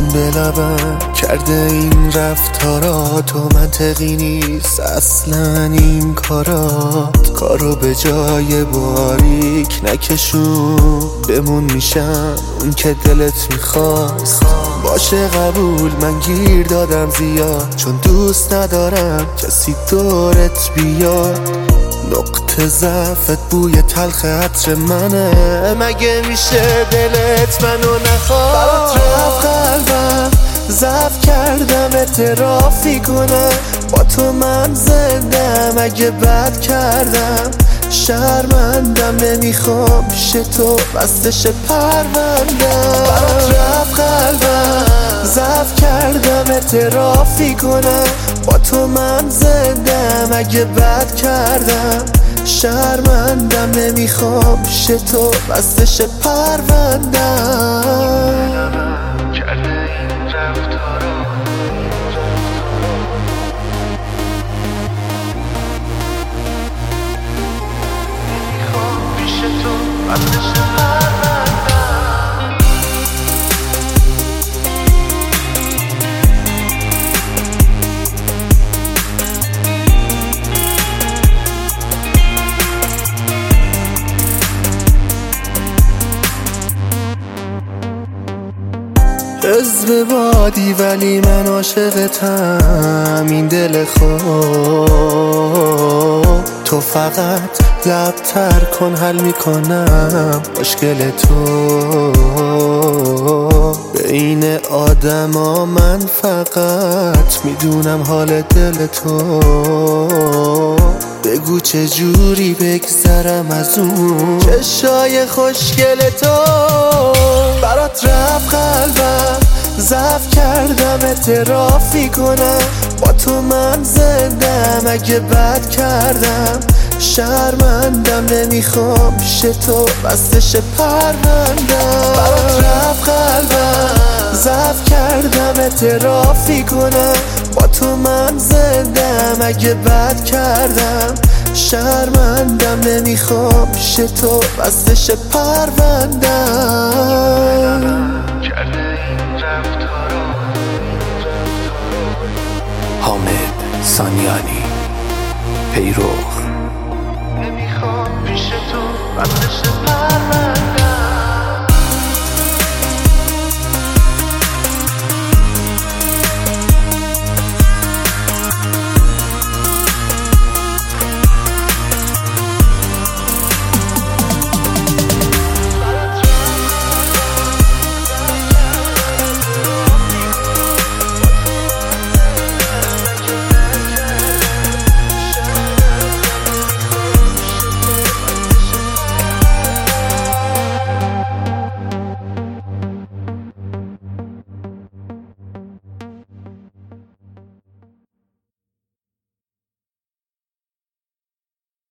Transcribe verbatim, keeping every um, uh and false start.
زبون به لبم کرده این رفتارا، تو منطقی نیست اصلا این کارات. کارو به جای باریک نکشون، بمون میشم اون که دلت میخواست. باشه قبول، من گیر دادم زیاد، چون دوست ندارم کسی دورت بیاد. نقطه ضعفت بوی تلخ عطر منه، مگه میشه دلت منو نخواد؟ برات رفت قلبم، ضعف کردم اعترافی کنم. با تو من زندم، اگه بد کردم شرمندم. نمیخوام پیش تو بستش پروندم. برات رفت قلبم، ضعف کردم اعترافی کنم. با تو من زندم، اگه بد کردم شرمندم. نمیخوام پیش تو بستش پروندم. حزب بادی ولی من عاشقتم، این دل خوب. تو فقط لب تر کن، حل میکنم مشکل تو. بین آدم ها من فقط میدونم حال دل تو. بگو چه جوری بگذرم از اون چشای خوشگل تو. برات رفت قلبم، ضعف کردم اعترافی کنم. با تو من زندم، اگه بد کردم شرمندم. نمیخوام پیش تو بستش پروندم. برات رفت قلبم، ضعف کردم اعترافی کنم. با تو من زندم، اگه بد کردم شرمندم. نمیخوام پیش تو بستش پروندم. حامد سانیانی، پیرو. نمیخوام پیش تو بستش پروندم.